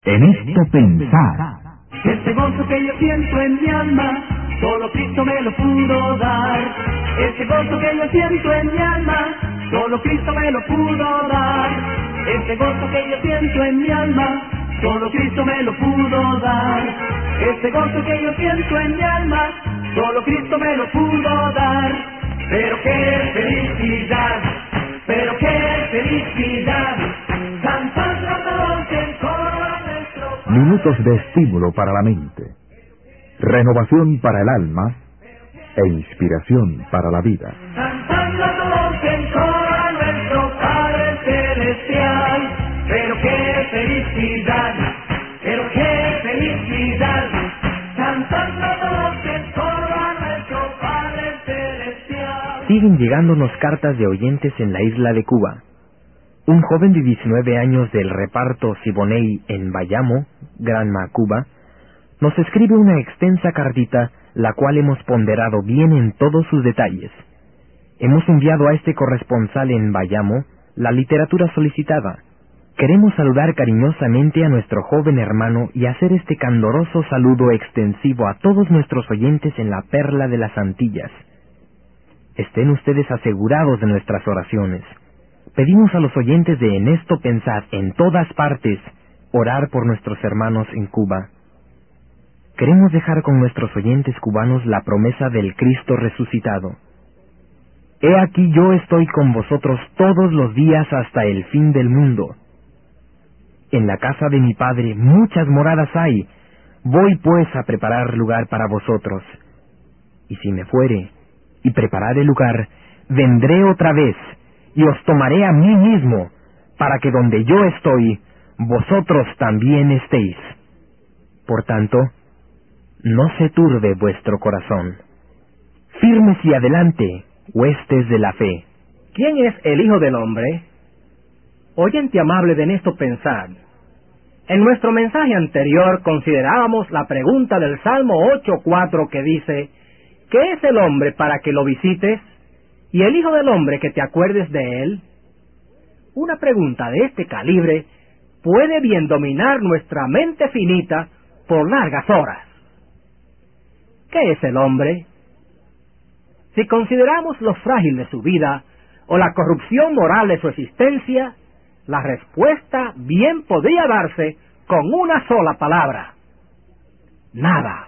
En esto pensar. Este gozo que yo siento en mi alma, solo Cristo me lo pudo dar. Este gozo que yo siento en mi alma, solo Cristo me lo pudo dar. Este gozo que yo siento en mi alma, solo Cristo me lo pudo dar. Este gozo que yo siento en mi alma, solo Cristo me lo pudo dar. Pero qué felicidad, pero qué felicidad, cantando todos en coro a nuestro Padre. Minutos de estímulo para la mente, renovación para el alma e inspiración para la vida. Cantando todos en coro a nuestro Padre Celestial. Pero qué felicidad, pero qué felicidad, cantando todos en coro a nuestro Padre Celestial. Siguen llegándonos cartas de oyentes en la isla de Cuba. Un joven de 19 años del reparto Siboney en Bayamo, Granma, Cuba, nos escribe una extensa cartita, la cual hemos ponderado bien en todos sus detalles. Hemos enviado a este corresponsal en Bayamo la literatura solicitada. Queremos saludar cariñosamente a nuestro joven hermano y hacer este candoroso saludo extensivo a todos nuestros oyentes en la perla de las Antillas. Estén ustedes asegurados de nuestras oraciones. Pedimos a los oyentes de En esto pensar en todas partes, orar por nuestros hermanos en Cuba. Queremos dejar con nuestros oyentes cubanos la promesa del Cristo resucitado. He aquí yo estoy con vosotros todos los días hasta el fin del mundo. En la casa de mi Padre muchas moradas hay, voy pues a preparar lugar para vosotros. Y si me fuere, y preparare lugar, vendré otra vez, y os tomaré a mí mismo, para que donde yo estoy, vosotros también estéis. Por tanto, no se turbe vuestro corazón. Firmes y adelante, huestes de la fe. ¿Quién es el Hijo del Hombre? Oyente amable de En esto pensar. En nuestro mensaje anterior considerábamos la pregunta del Salmo 8:4 que dice: ¿qué es el hombre para que lo visites? ¿Y el Hijo del Hombre que te acuerdes de él? Una pregunta de este calibre puede bien dominar nuestra mente finita por largas horas. ¿Qué es el hombre? Si consideramos lo frágil de su vida o la corrupción moral de su existencia, la respuesta bien podría darse con una sola palabra: nada.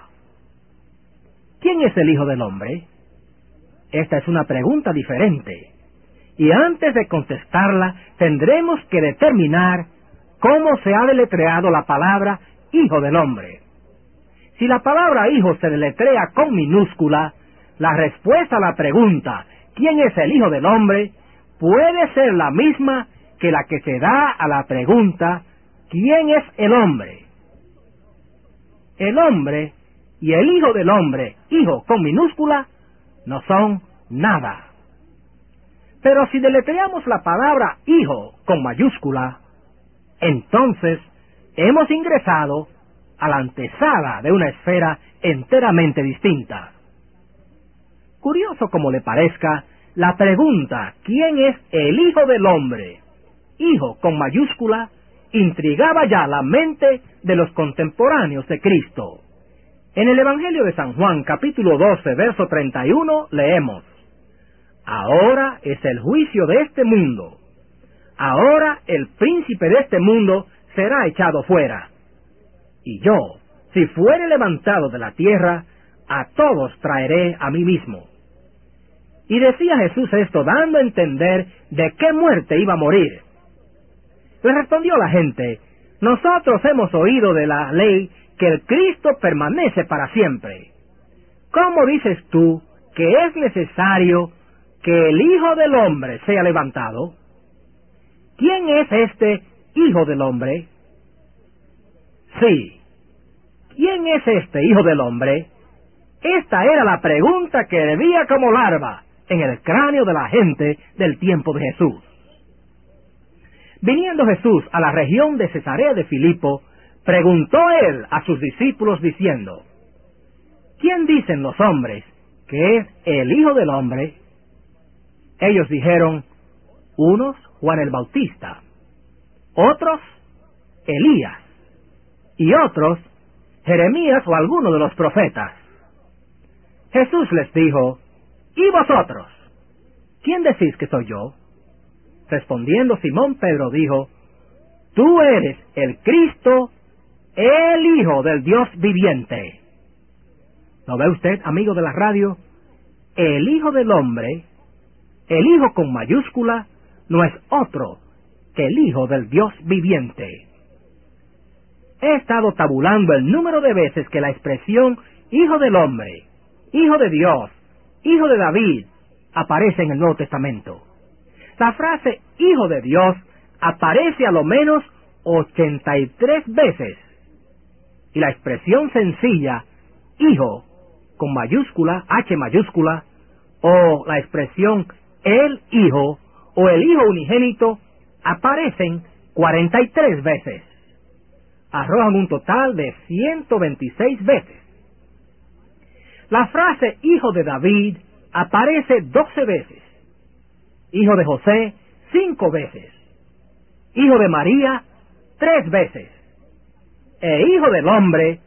¿Quién es el Hijo del Hombre? Esta es una pregunta diferente, y antes de contestarla tendremos que determinar cómo se ha deletreado la palabra Hijo del Hombre. Si la palabra Hijo se deletrea con minúscula, la respuesta a la pregunta ¿quién es el Hijo del Hombre? Puede ser la misma que la que se da a la pregunta ¿quién es el hombre? El hombre y el Hijo del Hombre, Hijo con minúscula, no son nada. Pero si deletreamos la palabra Hijo con mayúscula, entonces hemos ingresado a la antesala de una esfera enteramente distinta. Curioso como le parezca, la pregunta ¿quién es el Hijo del Hombre? Hijo con mayúscula, intrigaba ya la mente de los contemporáneos de Cristo. En el Evangelio de San Juan, capítulo 12, verso 31, leemos: ahora es el juicio de este mundo. Ahora el príncipe de este mundo será echado fuera. Y yo, si fuere levantado de la tierra, a todos traeré a mí mismo. Y decía Jesús esto dando a entender de qué muerte iba a morir. Le respondió la gente: nosotros hemos oído de la ley que el Cristo permanece para siempre. ¿Cómo dices tú que es necesario que el Hijo del Hombre sea levantado? ¿Quién es este Hijo del Hombre? Sí, ¿quién es este Hijo del Hombre? Esta era la pregunta que debía como larva en el cráneo de la gente del tiempo de Jesús. Viniendo Jesús a la región de Cesarea de Filipo, preguntó él a sus discípulos diciendo: ¿quién dicen los hombres que es el Hijo del Hombre? Ellos dijeron: unos Juan el Bautista, otros Elías, y otros, Jeremías o alguno de los profetas. Jesús les dijo, ¿y vosotros? ¿Quién decís que soy yo? Respondiendo Simón Pedro dijo, tú eres el Cristo, el Hijo del Dios viviente. ¿Lo ve usted, amigo de la radio? El Hijo del Hombre, el Hijo con mayúscula, no es otro que el Hijo del Dios viviente. He estado tabulando el número de veces que la expresión Hijo del Hombre, Hijo de Dios, Hijo de David, aparece en el Nuevo Testamento. La frase Hijo de Dios aparece a lo menos 83 veces. Y la expresión sencilla Hijo, con mayúscula, H mayúscula, o la expresión el Hijo o el Hijo unigénito aparecen 43 veces. Arrojan un total de 126 veces. La frase Hijo de David aparece 12 veces. Hijo de José, 5 veces. Hijo de María, 3 veces. E Hijo del Hombre,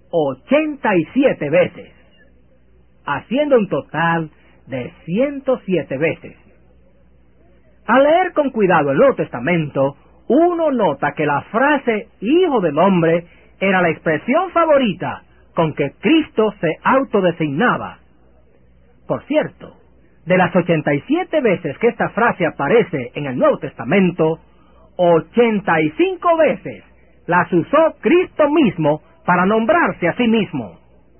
87 veces. Haciendo un total de 107 veces. Al leer con cuidado el Nuevo Testamento, uno nota que la frase Hijo del Hombre era la expresión favorita con que Cristo se autodesignaba. Por cierto, de las 87 veces que esta frase aparece en el Nuevo Testamento, 85 veces las usó Cristo mismo para nombrarse a sí mismo.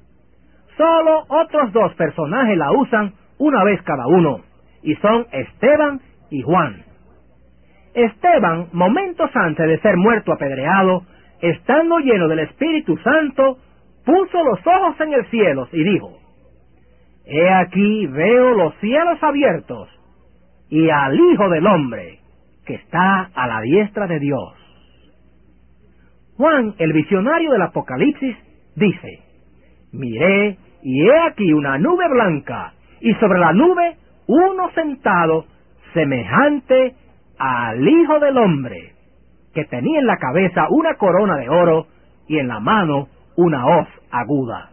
Solo otros 2 personajes la usan una vez cada uno, y son Esteban y Juan. Esteban, momentos antes de ser muerto apedreado, estando lleno del Espíritu Santo, puso los ojos en el cielo y dijo, he aquí veo los cielos abiertos y al Hijo del Hombre que está a la diestra de Dios. Juan, el visionario del Apocalipsis, dice, miré y he aquí una nube blanca y sobre la nube uno sentado semejante al Hijo del Hombre, que tenía en la cabeza una corona de oro y en la mano una hoz aguda.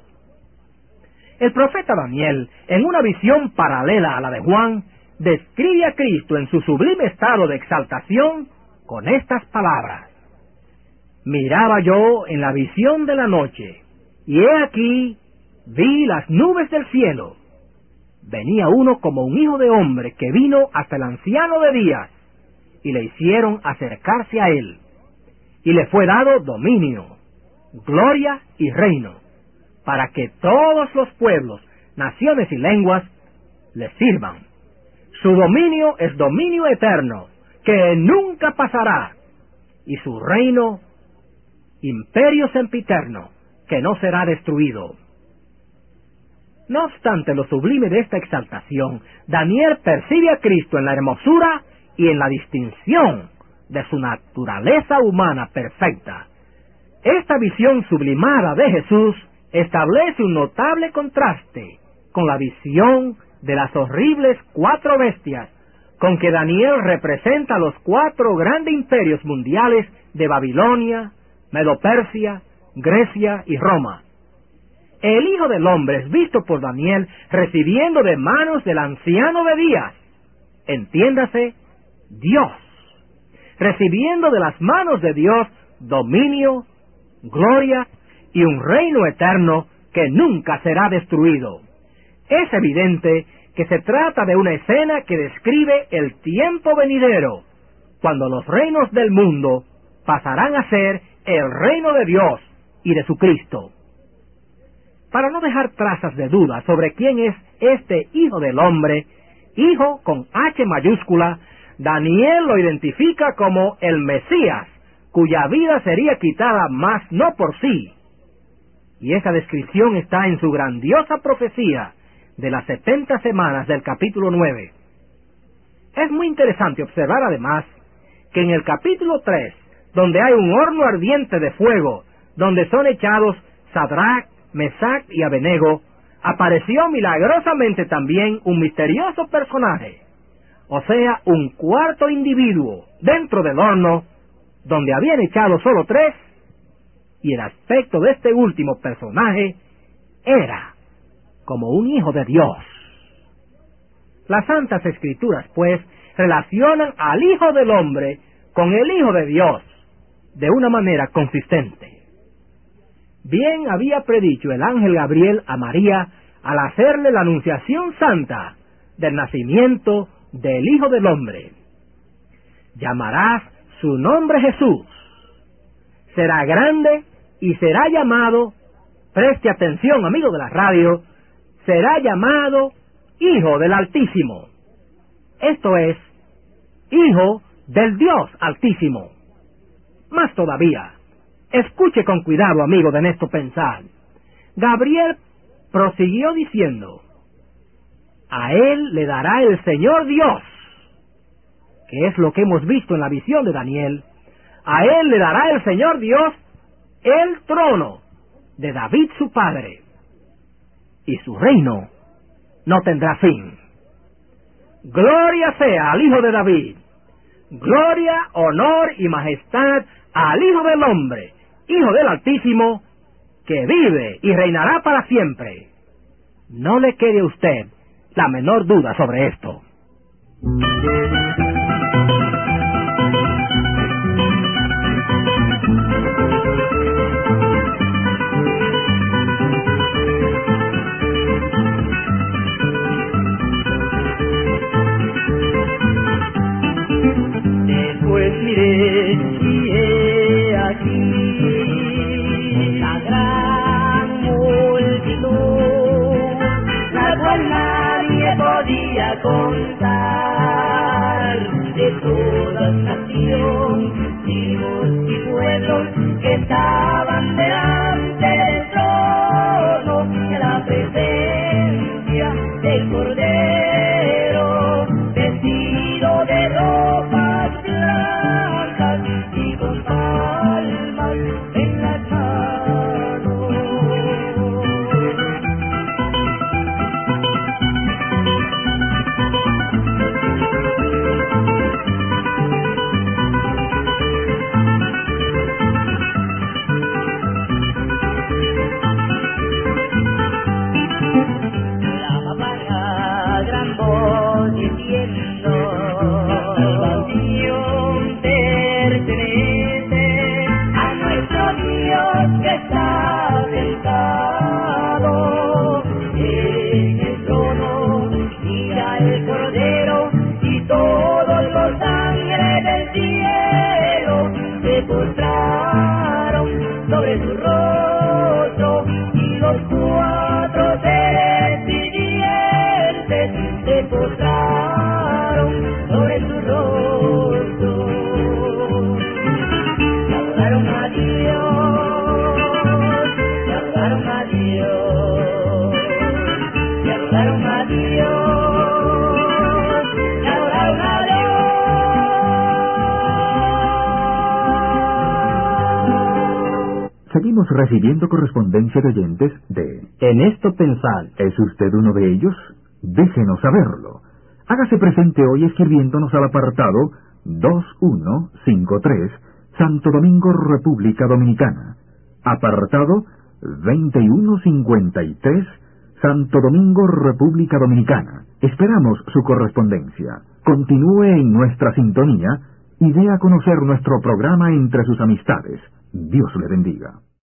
El profeta Daniel, en una visión paralela a la de Juan, describe a Cristo en su sublime estado de exaltación con estas palabras. Miraba yo en la visión de la noche, y he aquí vi las nubes del cielo. Venía uno como un hijo de hombre que vino hasta el anciano de días, y le hicieron acercarse a él, y le fue dado dominio, gloria y reino, para que todos los pueblos, naciones y lenguas le sirvan. Su dominio es dominio eterno, que nunca pasará, y su reino, imperio sempiterno, que no será destruido. No obstante lo sublime de esta exaltación, Daniel percibe a Cristo en la hermosura y en la distinción de su naturaleza humana perfecta. Esta visión sublimada de Jesús establece un notable contraste con la visión de las horribles 4 bestias con que Daniel representa los 4 grandes imperios mundiales de Babilonia, Medo-Persia, Grecia y Roma. El Hijo del Hombre es visto por Daniel recibiendo de manos del anciano de días, entiéndase, Dios, recibiendo de las manos de Dios dominio, gloria y un reino eterno que nunca será destruido. Es evidente que se trata de una escena que describe el tiempo venidero, cuando los reinos del mundo pasarán a ser el reino de Dios y de su Cristo. Para no dejar trazas de duda sobre quién es este Hijo del Hombre, Hijo con H mayúscula, Daniel lo identifica como el Mesías, cuya vida sería quitada, mas no por sí. Y esa descripción está en su grandiosa profecía de las 70 semanas del capítulo 9. Es muy interesante observar además que en el capítulo 3, donde hay un horno ardiente de fuego, donde son echados Sadrach, Mesach y Abednego, apareció milagrosamente también un misterioso personaje, o sea, un cuarto individuo dentro del horno, donde habían echado solo 3, y el aspecto de este último personaje era como un hijo de Dios. Las Santas Escrituras, pues, relacionan al Hijo del Hombre con el Hijo de Dios de una manera consistente. Bien había predicho el ángel Gabriel a María al hacerle la anunciación santa del nacimiento del Hijo del Hombre. Llamarás su nombre Jesús. Será grande y será llamado, preste atención, amigo de la radio, será llamado Hijo del Altísimo. Esto es, Hijo del Dios Altísimo. Más todavía, escuche con cuidado, amigo de Nesto Pensar. Gabriel prosiguió diciendo, a él le dará el Señor Dios, que es lo que hemos visto en la visión de Daniel, a él le dará el Señor Dios el trono de David su padre, y su reino no tendrá fin. Gloria sea al Hijo de David, gloria, honor y majestad al Hijo del Hombre, Hijo del Altísimo, que vive y reinará para siempre. No le quede a usted la menor duda sobre esto. Después miré y he aquí la gran multitud, la cual nadie podía contar, de toda nación, tribus y pueblos que estaban delante del trono, en la presencia del Cordero, vestido de ropas blancas y con palmas en las manos. Clamaban a gran voz diciendo, salvación pertenece a nuestro Dios que está sentado en el trono y al Cordero, y todos los ángeles del cielo se postraron sobre su rostro, y los cuatro seres vivientes se postraron sobre su rostro. Y adoraron a Dios, y adoraron a Dios, y adoraron a Dios, y adoraron a Dios. Seguimos recibiendo correspondencia de oyentes de En esto pensar. ¿Es usted uno de ellos? Déjenos saberlo. Hágase presente hoy escribiéndonos al apartado 2153, Santo Domingo, República Dominicana. Apartado 2153, Santo Domingo, República Dominicana. Esperamos su correspondencia. Continúe en nuestra sintonía y dé a conocer nuestro programa entre sus amistades. Dios le bendiga.